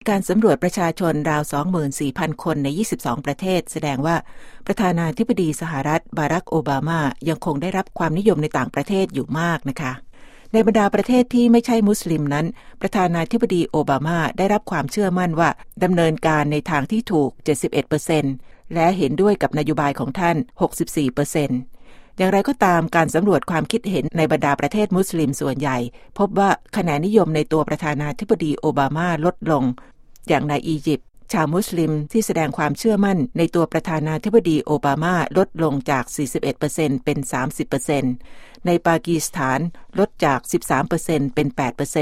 การสำรวจประชาชนราว 24,000 คนใน22ประเทศแสดงว่าประธานาธิบดีสหรัฐบารักโอบามายังคงได้รับความนิยมในต่างประเทศอยู่มากนะคะในบรรดาประเทศที่ไม่ใช่มุสลิมนั้นประธานาธิบดีโอบามาได้รับความเชื่อมั่นว่าดำเนินการในทางที่ถูก 71% และเห็นด้วยกับนโยบายของท่าน 64%อย่างไรก็ตามการสำรวจความคิดเห็นในบรรดาประเทศมุสลิมส่วนใหญ่พบว่าคะแนนนิยมในตัวประธานาธิบดีโอบามาลดลงอย่างในอียิปต์ชาวมุสลิมที่แสดงความเชื่อมั่นในตัวประธานาธิบดีโอบามาลดลงจาก 41% เป็น 30%ในปากีสถานลดจาก 13% เป็น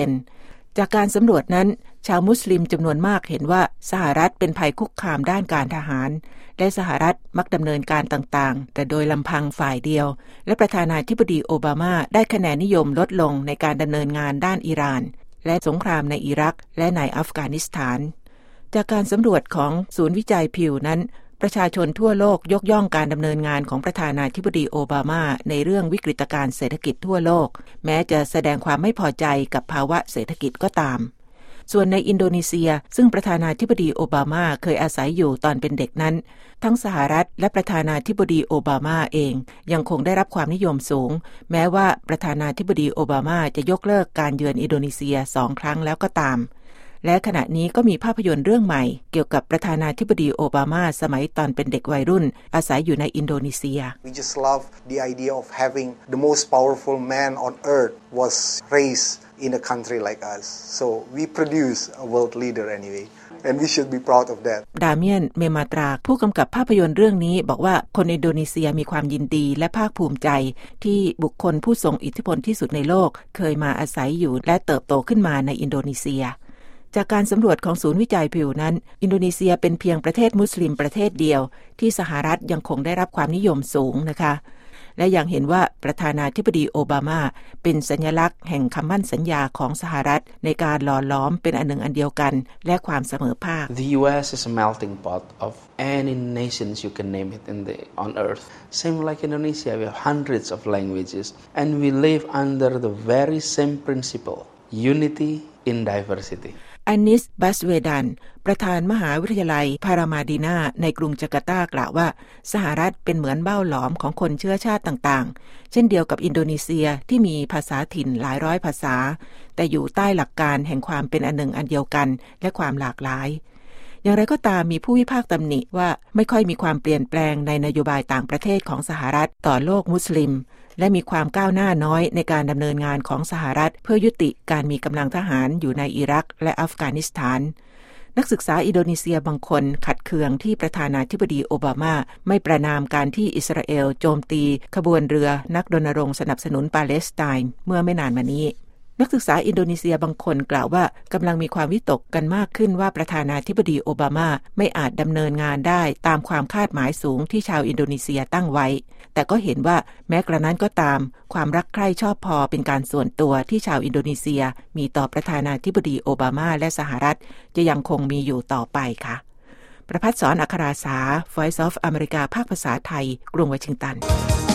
8%จากการสำรวจนั้นชาวมุสลิมจำนวนมากเห็นว่าสหรัฐเป็นภัยคุกคามด้านการทหารและสหรัฐมักดำเนินการต่างๆแต่โดยลำพังฝ่ายเดียวและประธานาธิบดีโอบามาได้คะแนนนิยมลดลงในการดำเนินงานด้านอิหร่านและสงครามในอิรักและในอัฟกานิสถานจากการสำรวจของศูนย์วิจัยพิวนั้นประชาชนทั่วโลกยกย่องการดำเนินงานของประธานาธิบดีโอบามาในเรื่องวิกฤตการณ์เศรษฐกิจทั่วโลกแม้จะแสดงความไม่พอใจกับภาวะเศรษฐกิจก็ตามส่วนในอินโดนีเซียซึ่งประธานาธิบดีโอบามาเคยอาศัยอยู่ตอนเป็นเด็กนั้นทั้งสหรัฐและประธานาธิบดีโอบามาเองยังคงได้รับความนิยมสูงแม้ว่าประธานาธิบดีโอบามาจะยกเลิกการเยือนอินโดนีเซีย2 ครั้งแล้วก็ตามและขณะนี้ก็มีภาพยนตร์เรื่องใหม่เกี่ยวกับประธานาธิบดีโอบามาสมัยตอนเป็นเด็กวัยรุ่นอาศัยอยู่ในอินโดนีเซีย We just love the idea of having the most powerful man on earth was raised in a country like us. So we produce a world leader anyway. And we should be proud of that. ดาเมียน เมมาตราผู้กำกับภาพยนตร์เรื่องนี้บอกว่าคนอินโดนีเซียมีความยินดีและภาคภูมิใจที่บุคคลผู้ทรงอิทธิพลที่สุดในโลกเคยมาอาศัยอยู่และเติบโตขึ้นมาในอินโดนีเซียจากการสำรวจของศูนย์วิจัยพิวนั้นอินโดนีเซียเป็นเพียงประเทศมุสลิมประเทศเดียวที่สหรัฐยังคงได้รับความนิยมสูงนะคะและยังเห็นว่าประธานาธิบดีโอบามาเป็นสัญลักษณ์แห่งคำมั่นสัญญาของสหรัฐในการหล่อล้อมเป็นอันหนึ่งอันเดียวกันและความเสมอภาค The US is a melting pot of any nations you can name it on earth. Same like Indonesia, we have hundreds of languages and we live under the very same principle, unity in diversity. อานิส บัสเวดันประธานมหาวิทยาลัยพารามาดีนาในกรุงจาการ์ตากล่าวว่าสหรัฐเป็นเหมือนเบ้าหลอมของคนเชื้อชาติต่างๆเช่นเดียวกับอินโดนีเซียที่มีภาษาถิ่นหลายร้อยภาษาแต่อยู่ใต้หลักการแห่งความเป็นอันหนึ่งอันเดียวกันและความหลากหลายอย่างไรก็ตามมีผู้วิพากษ์ตำหนิว่าไม่ค่อยมีความเปลี่ยนแปลงในนโยบายต่างประเทศของสหรัฐต่อโลกมุสลิมและมีความก้าวหน้าน้อยในการดำเนินงานของสหรัฐเพื่อยุติการมีกำลังทหารอยู่ในอิรักและอัฟกานิสถานนักศึกษาอินโดนีเซียบางคนขัดเคืองที่ประธานาธิบดีโอบามาไม่ประนามการที่อิสราเอลโจมตีขบวนเรือนักรณรงค์สนับสนุนปาเลสไตน์เมื่อไม่นานมานี้นักศึกษาอินโดนีเซียบางคนกล่าวว่ากำลังมีความวิตกกันมากขึ้นว่าประธานาธิบดีโอบามาไม่อาจดำเนินงานได้ตามความคาดหมายสูงที่ชาวอินโดนีเซียตั้งไว้แต่ก็เห็นว่าแม้กระนั้นก็ตามความรักใคร่ชอบพอเป็นการส่วนตัวที่ชาวอินโดนีเซียมีต่อประธานาธิบดีโอบามาและสหรัฐจะยังคงมีอยู่ต่อไปค่ะประภัสสร อัคราสา Voice of America ภาคภาษาไทยกรุงวอชิงตัน